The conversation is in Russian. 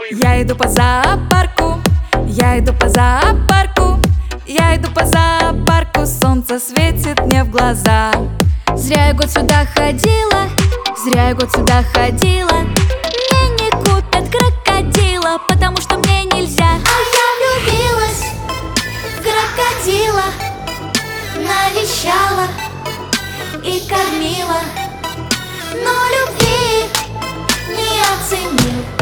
Я иду по зоопарку, я иду по зоопарку, я иду по зоопарку, солнце светит мне в глаза. Зря я год сюда ходила, зря я год сюда ходила. Мне не купят крокодила, потому что мне нельзя. А я влюбилась в крокодила, навещала и кормила, но любви не оценил.